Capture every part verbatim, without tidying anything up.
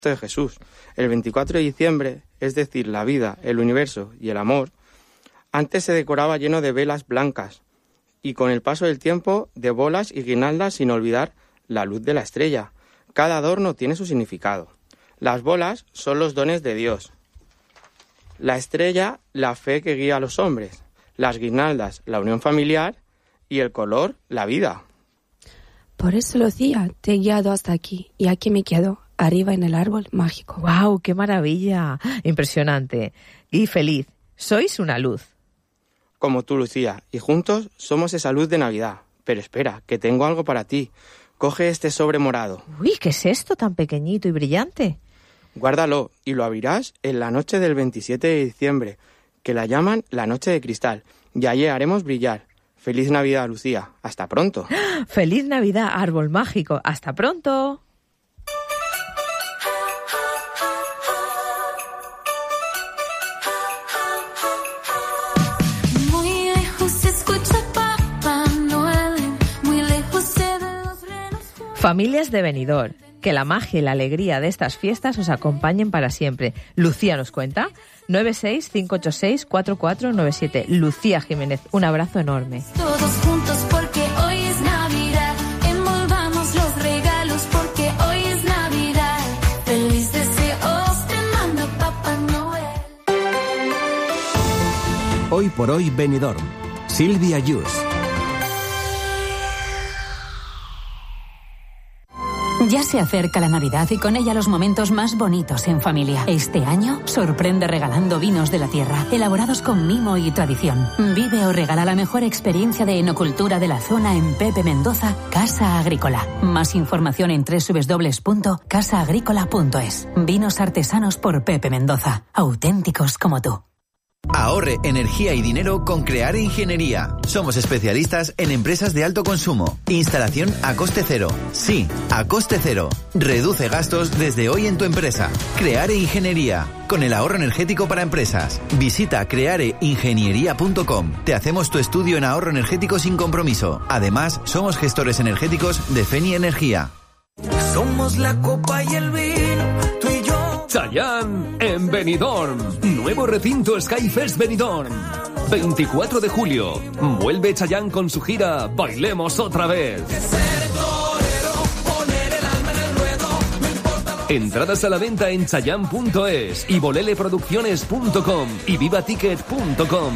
de Jesús. El veinticuatro de diciembre, es decir, la vida, el universo y el amor, antes se decoraba lleno de velas blancas y con el paso del tiempo de bolas y guirnaldas, sin olvidar la luz de la estrella. Cada adorno tiene su significado. Las bolas son los dones de Dios. La estrella, la fe que guía a los hombres. Las guirnaldas, la unión familiar. Y el color, la vida. Por eso, Lucía, te he guiado hasta aquí. Y aquí me quedo, arriba en el árbol mágico. ¡Guau! ¡Qué maravilla! Impresionante. Y feliz. Sois una luz. Como tú, Lucía. Y juntos somos esa luz de Navidad. Pero espera, que tengo algo para ti. Coge este sobre morado. Uy, ¿qué es esto tan pequeñito y brillante? Guárdalo y lo abrirás en la noche del veintisiete de diciembre, que la llaman la noche de cristal, y allí haremos brillar. Feliz Navidad, Lucía. Hasta pronto. ¡Feliz Navidad, árbol mágico! ¡Hasta pronto! Familias de Benidorm, que la magia y la alegría de estas fiestas os acompañen para siempre. Lucía nos cuenta. nueve seis cinco ocho seis cuatro cuatro nueve siete. Lucía Jiménez, un abrazo enorme. Todos juntos porque hoy es Navidad. Envolvamos los regalos porque hoy es Navidad. Feliz deseos te manda Papá Noel. Hoy por hoy Benidorm. Silvia Yus. Ya se acerca la Navidad y con ella los momentos más bonitos en familia. Este año sorprende regalando vinos de la tierra, elaborados con mimo y tradición. Vive o regala la mejor experiencia de enocultura de la zona en Pepe Mendoza, Casa Agrícola. Más información en doble u doble u doble u punto casa agrícola punto es. Vinos artesanos por Pepe Mendoza, auténticos como tú. Ahorre energía y dinero con Creare Ingeniería. Somos especialistas en empresas de alto consumo. Instalación a coste cero. Sí, a coste cero. Reduce gastos desde hoy en tu empresa. Creare Ingeniería. Con el ahorro energético para empresas. Visita creare ingeniería punto com. Te hacemos tu estudio en ahorro energético sin compromiso. Además, somos gestores energéticos de Feni Energía. Somos la copa y el vino. Chayanne en Benidorm. Nuevo recinto Skyfest Benidorm. veinticuatro de julio. Vuelve Chayanne con su gira Bailemos otra vez. Entradas a la venta en chayanne punto es y boleleproducciones punto com y vivaticket punto com.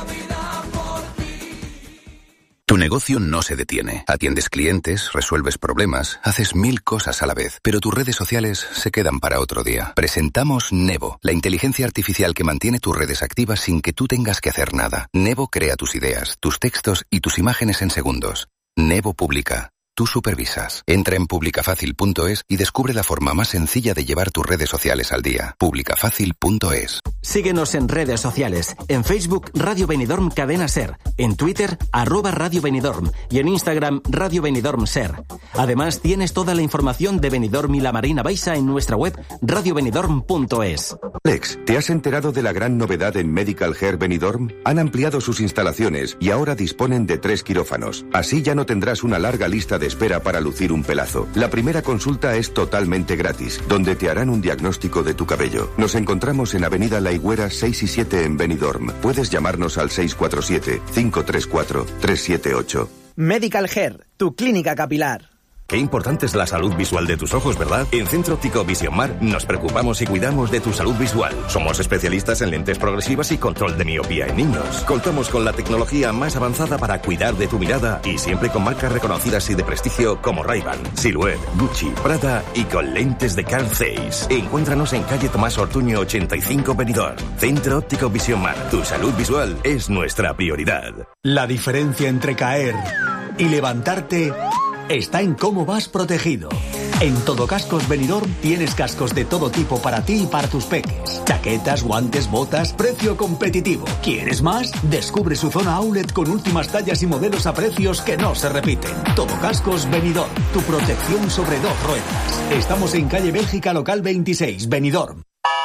Tu negocio no se detiene. Atiendes clientes, resuelves problemas, haces mil cosas a la vez, pero tus redes sociales se quedan para otro día. Presentamos Nevo, la inteligencia artificial que mantiene tus redes activas sin que tú tengas que hacer nada. Nevo crea tus ideas, tus textos y tus imágenes en segundos. Nevo publica. Tú supervisas. Entra en publicafácil punto es y descubre la forma más sencilla de llevar tus redes sociales al día. publicafácil punto es. Síguenos en redes sociales. En Facebook, Radio Benidorm Cadena Ser. En Twitter, arroba Radio Benidorm. Y en Instagram, Radio Benidorm Ser. Además, tienes toda la información de Benidorm y la Marina Baixa en nuestra web, radio benidorm punto es. Alex, ¿te has enterado de la gran novedad en Medical Hair Benidorm? Han ampliado sus instalaciones y ahora disponen de tres quirófanos. Así ya no tendrás una larga lista de espera para lucir un pelazo. La primera consulta es totalmente gratis, donde te harán un diagnóstico de tu cabello. Nos encontramos en Avenida La Higuera seis y siete en Benidorm. Puedes llamarnos al seis cuatro siete, cinco tres cuatro, tres siete ocho. Medical Hair, tu clínica capilar. Qué importante es la salud visual de tus ojos, ¿verdad? En Centro Óptico Vision Mar nos preocupamos y cuidamos de tu salud visual. Somos especialistas en lentes progresivas y control de miopía en niños. Contamos con la tecnología más avanzada para cuidar de tu mirada y siempre con marcas reconocidas y de prestigio como Ray-Ban, Silhouette, Gucci, Prada y con lentes de Carl Zeiss. Encuéntranos en calle Tomás Ortuño ochenta y cinco Benidorm. Centro Óptico Vision Mar. Tu salud visual es nuestra prioridad. La diferencia entre caer y levantarte está en cómo vas protegido. En Todo Cascos Benidorm tienes cascos de todo tipo para ti y para tus peques. Chaquetas, guantes, botas, precio competitivo. ¿Quieres más? Descubre su zona outlet con últimas tallas y modelos a precios que no se repiten. Todo Cascos Benidorm, tu protección sobre dos ruedas. Estamos en calle Bélgica, local veintiséis, Benidorm.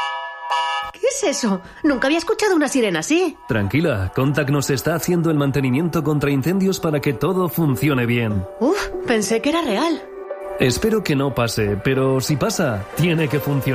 ¿Qué es eso? Nunca había escuchado una sirena así. Tranquila, Contact nos está haciendo el mantenimiento contra incendios para que todo funcione bien. Uf, pensé que era real. Espero que no pase, pero si pasa, tiene que funcionar.